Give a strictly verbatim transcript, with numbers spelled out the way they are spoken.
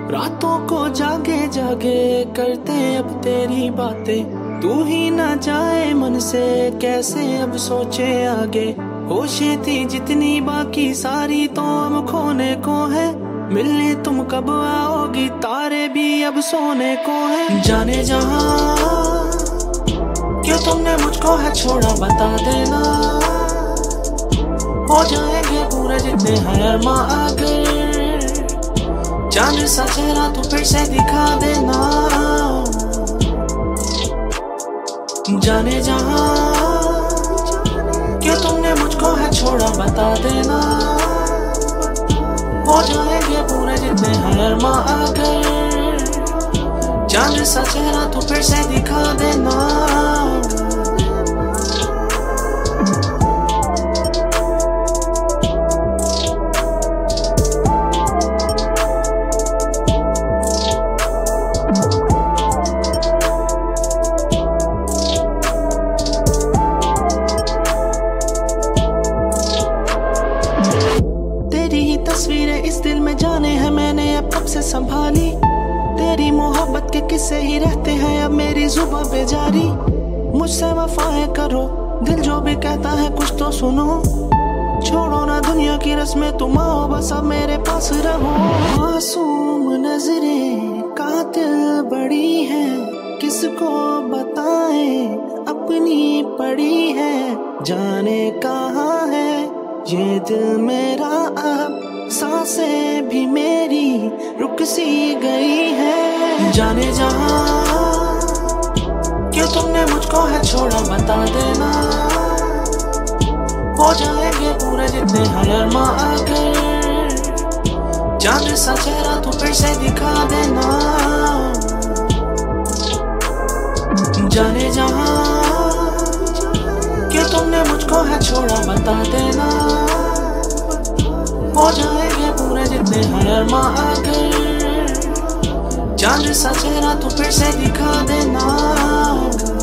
रातों को जागे जागे करते अब तेरी बातें, तू ही ना जाए मन से कैसे अब सोचे आगे। होशें थी जितनी बाकी सारी तो अब खोने को है, मिलने तुम कब आओगी तारे भी अब सोने को है। जाने जहां क्यों तुमने मुझको है छोड़ा बता देना, हो जाएंगे पूरे जितने हैं अरमां अगर चांद सा चेहरा तू फिर से दिखा देना। जाने जहां क्यों तुमने मुझको है छोड़ा बता देना, हो जाएंगे पूरे जितने हैं अरमां अगर चांद सा चेहरा तू फिर से दिखा देना। तस्वीरें इस दिल में जाने हैं मैंने अब कब से संभाली, तेरी मोहब्बत के किस्से ही रहते हैं अब मेरी जुबां पे जारी। मुझसे वफाएं करो दिल जो भी कहता है कुछ तो सुनो, छोड़ो ना दुनिया की रस्में तुम आओ बस अब मेरे पास रहो। मासूम नजरें कातिल बड़ी है, किसको बताएं अपनी पड़ी है। जाने कहाँ है ये दिल मेरा अब, सांसें भी मेरी रुक सी गई है। जाने जहां क्यों तुमने मुझको है छोड़ा बता देना, हो जाएंगे पूरे जितने हैं अरमां अगर चांद सा चेहरा तू फिर से दिखा देना। जाने जहां क्यों तुमने मुझको है छोड़ा बता देना, हो जाएंगे पूरे जितने हैं अरमां अगर चांद सा चेहरा तू फिर से दिखा देना।